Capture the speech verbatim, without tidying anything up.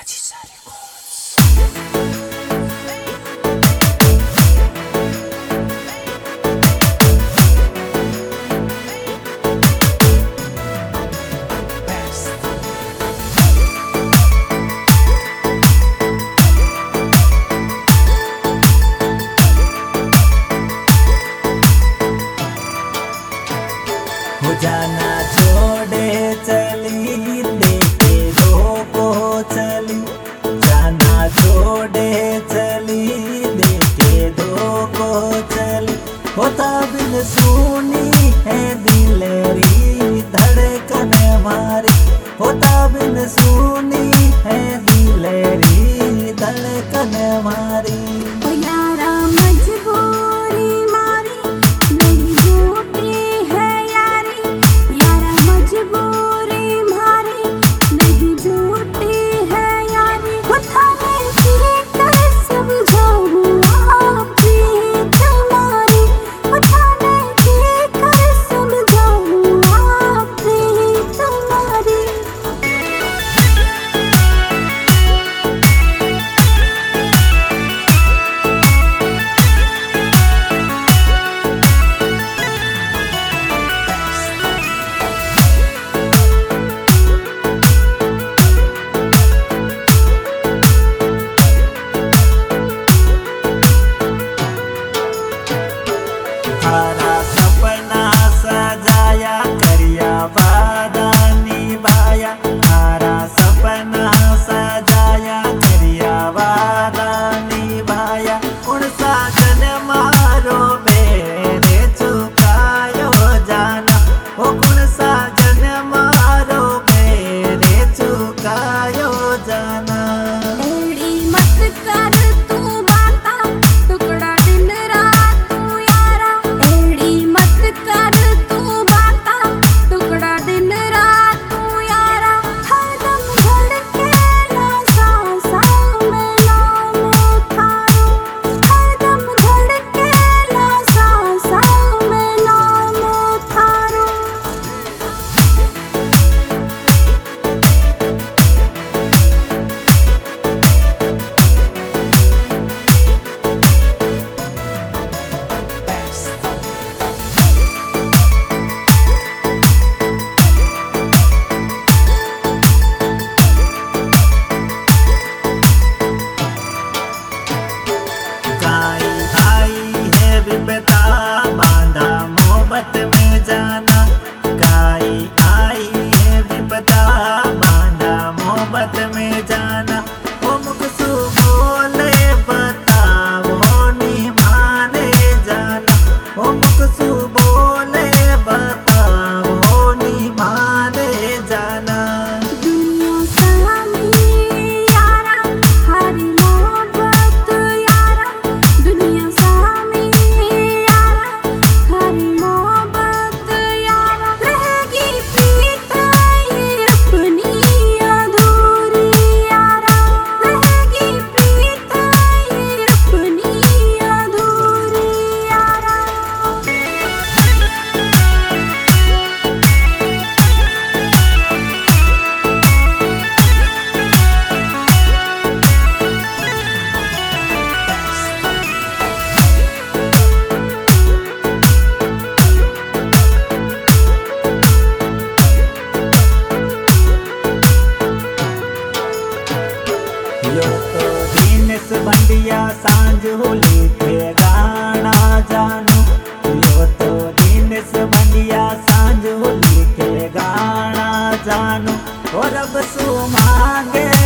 हो जाना छोड़े चली देखे रोको चली, जाना छोड़े चली देखे रोको चली। होता बिन सुनी है दिलरी धड़कन मारी, होता बिन सुनी है दिलरी धड़कन मारी। यारा मजबूरी मारी नहीं झूठी है यारी, यारा मजबूरी मारी नहीं झूठी है यारी। होता मैं कर समझाऊं आपकी तुम्हारी, होता मैं कर समझाऊं आपकी तुम्हारी। सारा सपना सजाया करिया वादा निभाया, सारा सपना सजाया करिया वादा निभाया। उन साजन मारो बेरे चुकायो जाना, ओ कुण साजन मारो बेरे चुकायो जाना। एड़ी मत कर तू बाता टुकड़ा दिन रात तू यारा, एड़ी मत कर तू बाता टुकड़ा दिन रात तू यारा। हरदम धड़केला सांसां में नाम थारो, हरदम धड़केला सांसां में नाम थारो। गाई आई है विपदा बांधा मोहब्बत में जाना, गाई आई है विपदा बांधा मोहब्बत में जाना। ओ मुखसु बोले बताओ नी माने जाना, ओ मुखसु बोले बताओ नी माने जाना। दुनिया सामी यारा हरी मोहब्बत यारा, दुनिया सामी यारा हरी मोहब्बत यारा। रहेगी प्रीत ये अपनी अधूरी यारा, रहेगी प्रीत ये अपनी अधूरी यारा। यो तो दिनेश बंडिया सांझ होली थे गाना जानू, यो तो दिनेश बंडिया सांझ होली थे गाना जानू। और अब सु मांगे